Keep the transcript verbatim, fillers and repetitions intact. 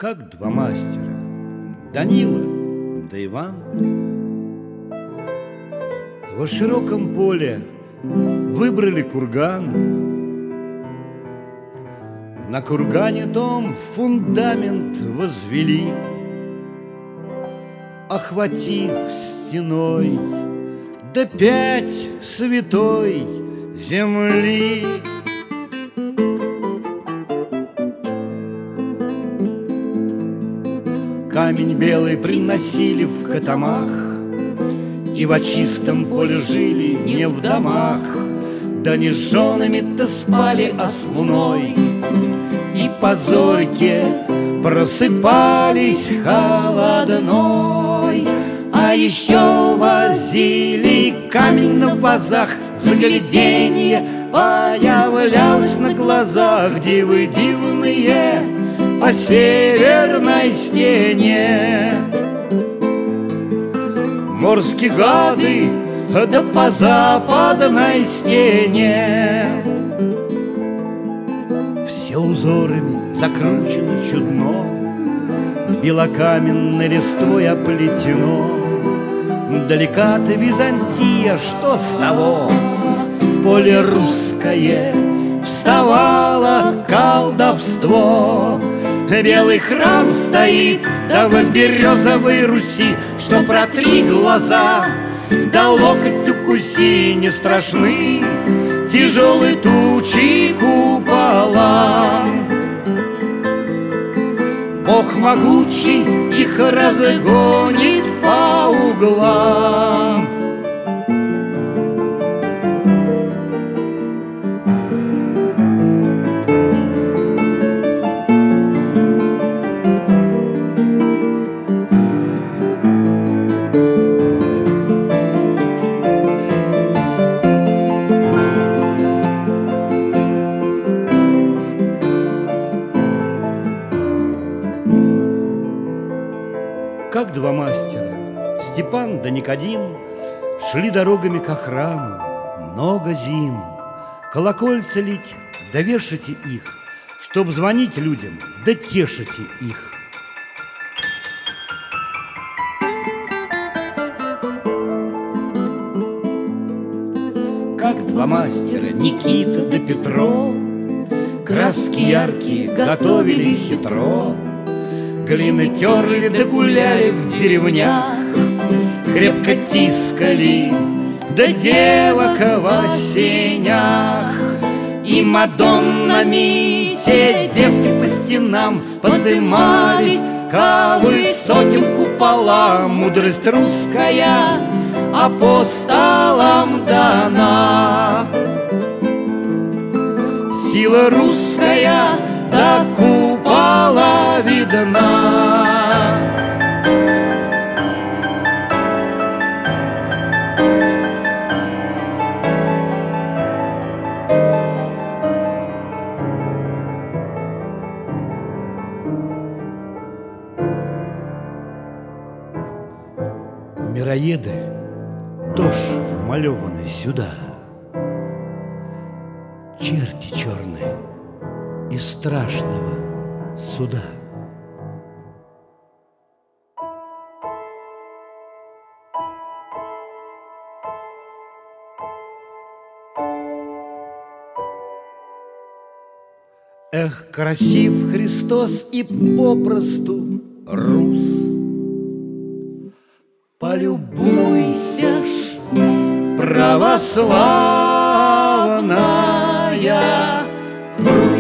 как два мастера, Данила да Иван. Во широком поле выбрали курган. На кургане дом фундамент возвели, охватив стеной до пять святой земли. Камень белый приносили в катамах, и во чистом поле жили не в домах, да не с женами-то спали, а с луной. И по зорьке просыпались холодной. А еще возили камень на вазах, загляденье появлялось на глазах. Дивы дивные по северной стене, морские гады да по западной стене. Все узорами закручено чудно, белокаменной листвой оплетено. Далека-то Византия, что с того? В поле русское вставало колдовство. Белый храм стоит, да в березовой Руси, что протри глаза, да локоть укуси, не страшны тяжелые тучи купола. Бог могучий их разгонит по углам. Как два мастера, Степан да Никодим, шли дорогами ко храму много зим. Колокольца лить, да вешайте их, чтоб звонить людям, да тешите их. Как два мастера, Никита да Петро, краски яркие готовили хитро. Глины терли да гуляли в деревнях, крепко тискали да девок в осенях. И мадоннами те девки по стенам подымались ко высоким куполам. Мудрость русская апостолам дана, сила русская до купола видна. Мироеды тоже вмалеваны сюда, черти черные из страшного суда. Эх, красив Христос и попросту рус. Полюбуйся ж, православная Русь.